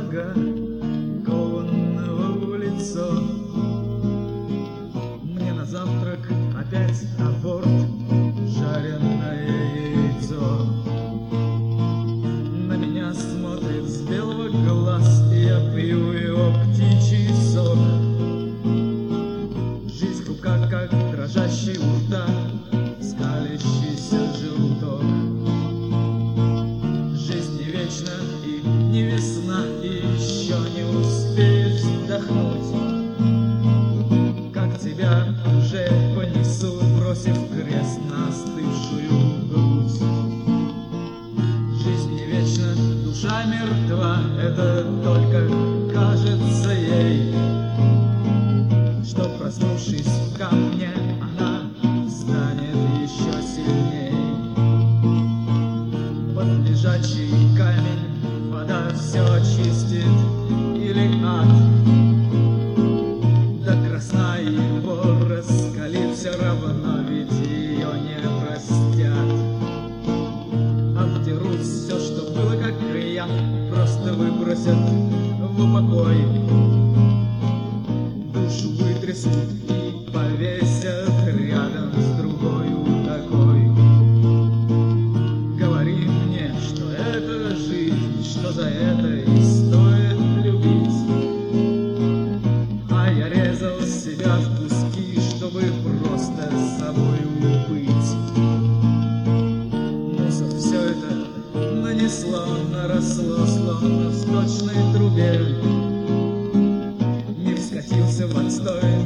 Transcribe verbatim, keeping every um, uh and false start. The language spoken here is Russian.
сапога, кованного в лицо. Мне на завтрак опять аборт, жареное яйцо. На меня смотрит с белого глаз, и я пью его птичий сок. Жизнь хрупка, как дрожащий у рта скалящийся желток. Жизнь не вечна и не весна, и еще не успеешь вздохнуть, как тебя уже понесут, бросив крест на остывшую грудь. Жизнь не вечна, душа мертва, это только кажется ей, что, проснувшись ко мне, она станет еще сильней. Под лежачий камень вода все очистит или ад, до красна его раскалит, все равно ведь ее не простят. Обдерут все, что было, как я, просто выбросят в упокой. Душу вытрясут и повесят рядом с другою такой. Говори мне, что это жизнь, что за это и стоит любить. А я резал себя в куски, чтобы просто с собою быть. Мусор все это нанесло, наросло, словно в сточной трубе. Мир скатился в отстой.